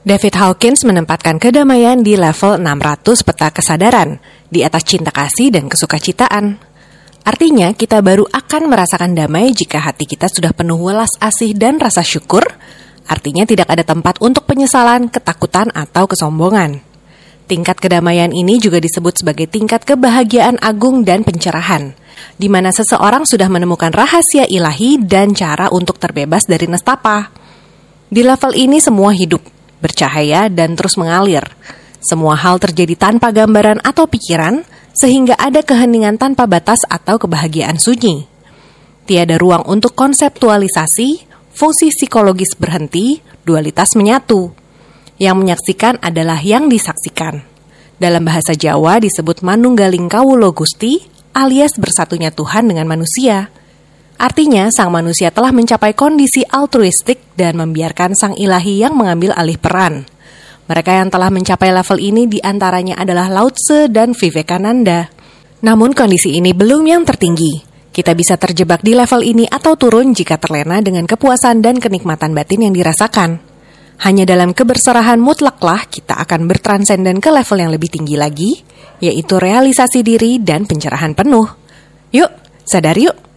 David Hawkins menempatkan kedamaian di level 600 peta kesadaran, di atas cinta kasih dan kesukacitaan. Artinya, kita baru akan merasakan damai jika hati kita sudah penuh welas asih dan rasa syukur. Artinya tidak ada tempat untuk penyesalan, ketakutan, atau kesombongan. Tingkat kedamaian ini juga disebut sebagai tingkat kebahagiaan agung dan pencerahan, di mana seseorang sudah menemukan rahasia ilahi dan cara untuk terbebas dari nestapa. Di level ini semua hidup, bercahaya dan terus mengalir. Semua hal terjadi tanpa gambaran atau pikiran, sehingga ada keheningan tanpa batas atau kebahagiaan sunyi. Tiada ruang untuk konseptualisasi, fungsi psikologis berhenti, dualitas menyatu. Yang menyaksikan adalah yang disaksikan. Dalam bahasa Jawa disebut manunggaling kawula Gusti, alias bersatunya Tuhan dengan manusia. Artinya, sang manusia telah mencapai kondisi altruistik dan membiarkan sang ilahi yang mengambil alih peran. Mereka yang telah mencapai level ini diantaranya adalah Lao Tse dan Vivekananda. Namun kondisi ini belum yang tertinggi. Kita bisa terjebak di level ini atau turun jika terlena dengan kepuasan dan kenikmatan batin yang dirasakan. Hanya dalam keberserahan mutlaklah kita akan bertransenden ke level yang lebih tinggi lagi, yaitu realisasi diri dan pencerahan penuh. Yuk, sadar yuk!